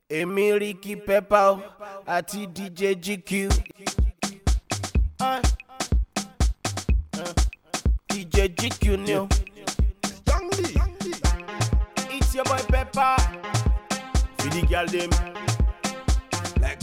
Èmi Ricky Pepper àti DJ GQ. DJ GQ ni o. It's your boy Pepper. For the girl dem. Like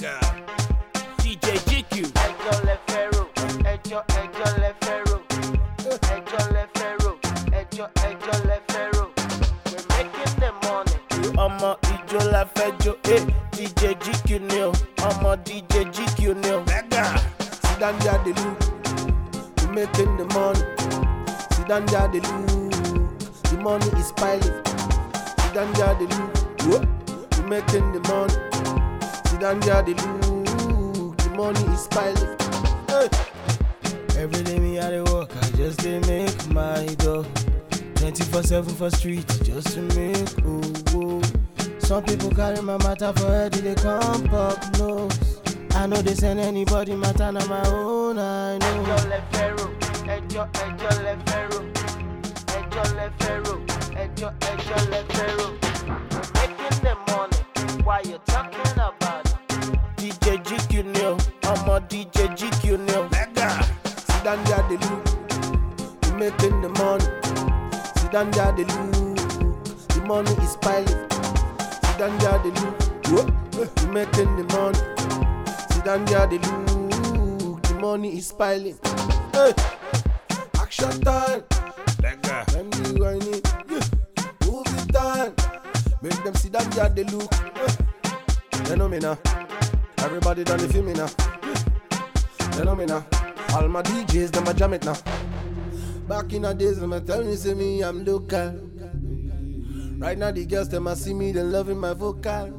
DJ GQ. Ẹjọ́ lẹ fẹ́ rò, ẹjọ́ lẹ fẹ́ rò, ẹjọ́ lẹ fẹ́ rò, ẹjọ́ lẹ fẹ́ rò. We're making the money. Ọmọ ìjọ la fẹ́ jó, DJ GQ ni o. Ọmọ DJ GQ ni o. Sit down there the look, we making the money. Sit down there the look, the money is piling. Sit down there the look, we making the money. Sit down there the look, the money is piling. Hey. Every day me at the work, I just dey make my dough. 24/7 for street, just to make ooh. Some people carry my matter for head, they come pop nose. I know they send anybody matter, na my own, I know. Ẹjọ́ lẹ fẹ́ rò, ẹjọ́ lẹ fẹ́ rò, ẹjọ́ lẹ fẹ́ rò, ẹjọ́ lẹ fẹ́ rò. We're making the money. Why you talking about it? DJ GQ ni o, ọmọ DJ GQ ni o. Sit down there the look, we making the money. Sit down there the look, the money is piling. Sit down there the look, we making the money. Sit down there the look, the money is piling. Hey, action time. When you whining, move it down. Make them sit down there the look. They know me now. Everybody done the feel me now. They know me now. All my DJs, them a jam it now. Back in the days, them a tell me, say me, I'm local. Right now, the girls, them a see me, they loving my vocal.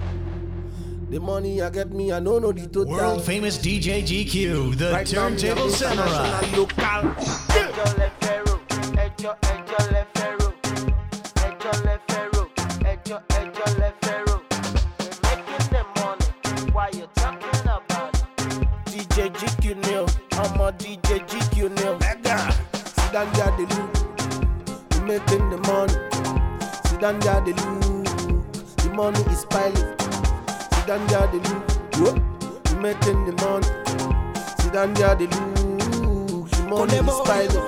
The money I get me, I don't know the total. World famous DJ GQ, the Right now, Turntable Samurai. Local. Ẹjọ́ lẹ fẹ́ rò, ẹjọ́ lẹ fẹ́ rò, ẹjọ́ lẹ fẹ́ rò, ẹjọ́ lẹ fẹ́ rò. We're making the money. Why you talking about it? DJ GQ ni o, ọmọ DJ GQ ni o. Sit down there the look, we making the money. Sit down there the look, the money is piling. Sit down there the look, we making the money. Sit down there the look, the money is piling.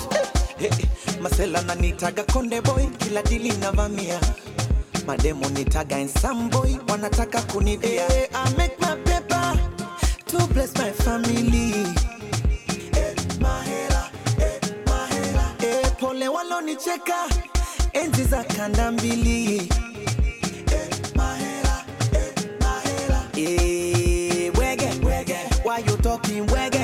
Masela nanitaga konde boy, kila dili navamia. Mademo nitaga handsome boy, wanataka kunibia. I make my paper to bless my family. Pole walonicheka enzi za kanda mbili. Wege, why you talking wege?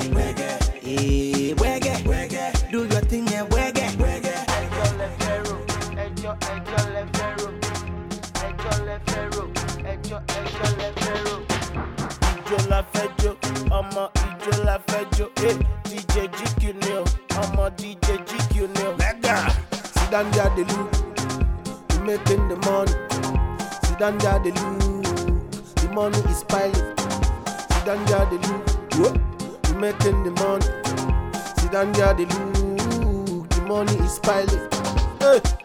Wege, do your thing and wege. Ẹjọ́ lẹ fẹ́ rò, ẹjọ́ lẹ fẹ́ rò, ẹjọ́ lẹ fẹ́ rò, ẹjọ́ lẹ fẹ́ rò. Ìjọ la fẹ́ jó, ọmọ ìjọ la fẹ́ jó. DJ GQ ni o, ọmọ DJ GQ ni o. Sit down there the look, we making the money. Sit down there the look, the money is piling. Sit down there the look, we making the money. Sit down there the look, the money is piling. Hey.